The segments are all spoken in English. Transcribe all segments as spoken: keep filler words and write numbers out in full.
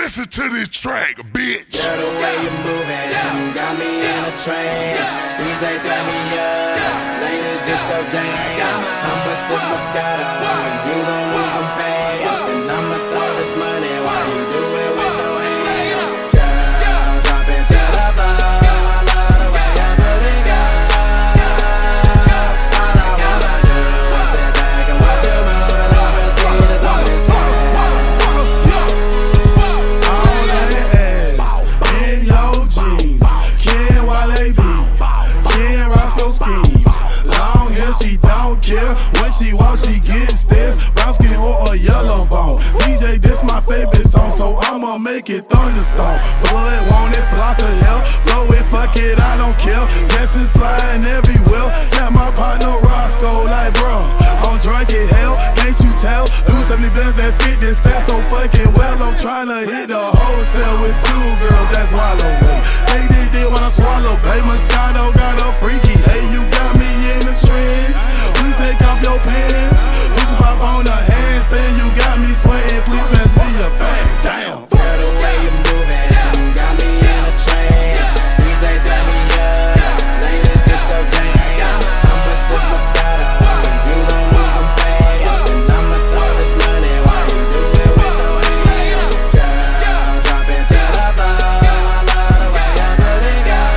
Listen to this track, bitch. Girl, the way you moving got me in a trance. D J, turn me up. Ladies, this your jam. I'ma sip Moscato. You gon' lose them fast. And I'ma throw this money while you do it with no hands. Girl, drop it to the floor. I love the way you put it down. All I wanna do is sit back and watch you move and oversee the thoughts. Long hair, she don't care. When she walks, she gets stares. Brown skin or a yellow bone. D J, this my favorite song, so I'ma make it thunderstorm. Blood, want it, flock of hell. Blow it, fuck it, I don't care. Jessens flying everywhere. Got my partner Roscoe, like bro, I'm drunk as hell. Can't you tell? Do seventy bands that fit this stat so fucking well. I'm tryna hit the hotel with two girls, that's wallow me. Take this dick when I swallow, babe. Moscato got a freaky. Hey, you got me in the trance. Please take off your pants. Please pop on the handstand. You got me sweating. Please pass me a fag. Damn. Girl, the way you moving got me in a trance. D J, turn me up. Ladies, this your jam. I'ma sip Moscato. You gon' lose them fast. And I'ma throw this money while you do it with no hands. Girl, drop it to the floor. I love the way you put it down.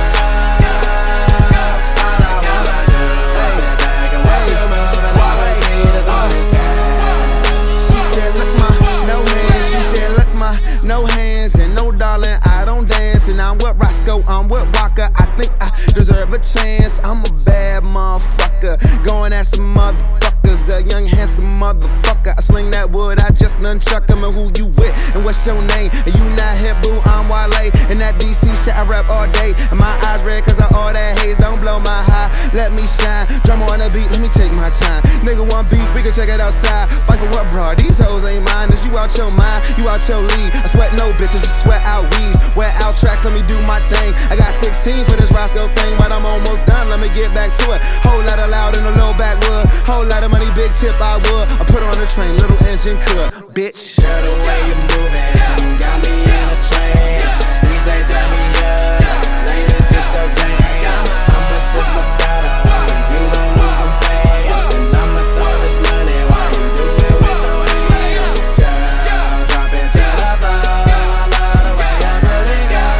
All I wanna do is sit back and watch you move and oversee the thoughts. She said, look my, no hands. She said, look my, no hands. And no darling, I don't dance. And I'm with Roscoe, I'm with Walker. I think I deserve a chance. I'm a bad motherfucker. Going at some motherfuckers. A young, handsome motherfucker. I sling that wood, I just nunchuck him. And who you with? And what's your name? And you not hip, boo, I'm Wale. And that D C shit, I rap all day. And my eyes red, cause I all that haze. Don't blow my high, let me shine. Drum on the beat, let me take my time. Nigga, one beat, we can check it outside. Fight for what, bro? These hoes ain't mine. Is you out your mind? You out your league. I sweat no bitches, just sweat out weeds. Wear out tracks, let me do my thing. I got sixteen for this Roscoe thing, but I'm almost done. Let me get back to it. Whole lot of loud in the low backwood. Whole lot of money, big tip, I would. I put her on the train, little engine could. Bitch. Girl, the way you moving got me in a trance. D J, turn me up. Ladies, this your jam. I'ma sip Moscato. You gon' lose them fast. And I'ma throw this money while you do it with no hands. Girl, drop it to the floor. I love the way you put it down.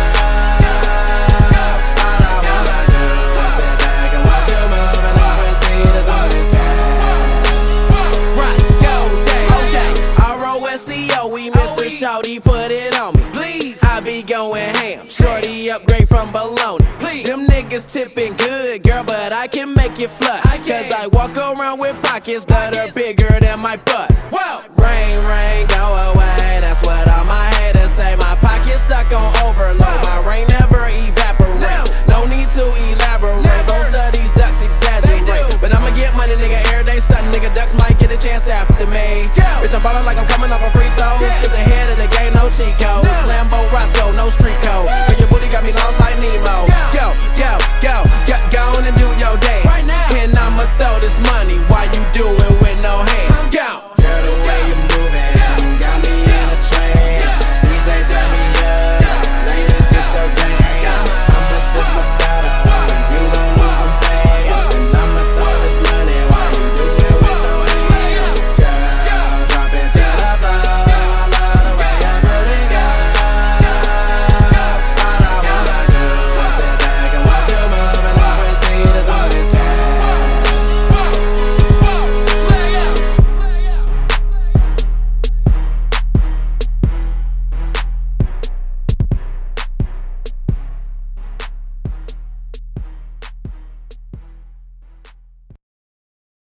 All I wanna do is sit back and watch you move and oversee the thoughts. Roscoe, okay. R O S C O, we Mister Shorty, put it on me. Please, I be going ham. Shorty upgrade from bologna. Please, them niggas tipping good, girl, but I can make it flush. Cause I walk around with pockets that are bigger than my bust. Whoa. Rain, rain, go away. That's what all my haters say. My pocket's stuck on overload. My rain never evaporates. No need to elaborate. Most of these ducks exaggerate. But I'ma get money, nigga, every day stunting. Nigga, ducks might get a chance after me. Bitch, I'm ballin' like I'm coming off of free throws. Cause ahead of the game, no cheat codes. Lambo Roscoe, no street